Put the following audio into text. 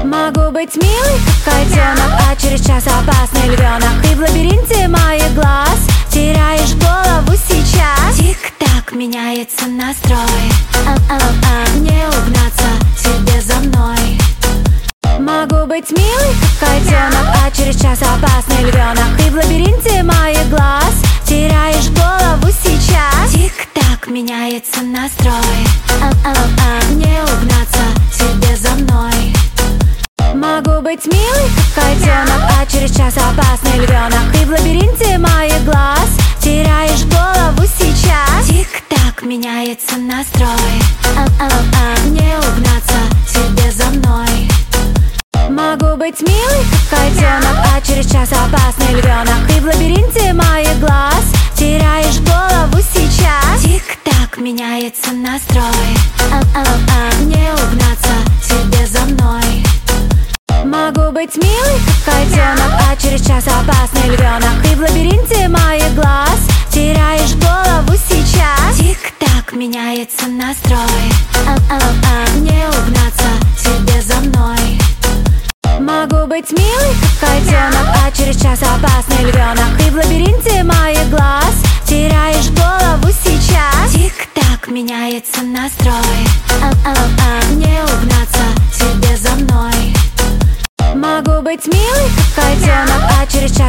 Могу быть милый, как котенок, а через час опасный львенок. Ты в лабиринте моих глаз теряешь голову сейчас. Тик-так, меняется настрой. Не угнаться тебе за мной. Могу быть милый, как котенок, а через час опасный львенок. Ты в лабиринте моих глаз теряешь голову сейчас. Тик-так, меняется настрой. Не угнаться тебе за мной. Могу быть милый, как котенок, а через час опасный львенок. Ты в лабиринте моих глаз теряешь голову сейчас. Тик-так, меняется настрой. Не угнаться тебе за мной. Могу быть милый, как котенок, а через час опасный львенок. Ты в лабиринте моих глаз теряешь голову сейчас. Тик-так, меняется настрой. Не угнаться тебе за мной. Могу быть милый, как котенок, а через час опасный львенок. Ты в лабиринте моих глаз теряешь голову сейчас. Тик-так, меняется настрой. Не угнаться тебе за мной. Могу быть милый, как котенок, а через час опасный львенок. Ты в лабиринте моих глаз теряешь голову сейчас. Тик-так, меняется настрой. Не угнаться тебе за мной. Могу быть милый, как котенок, а через час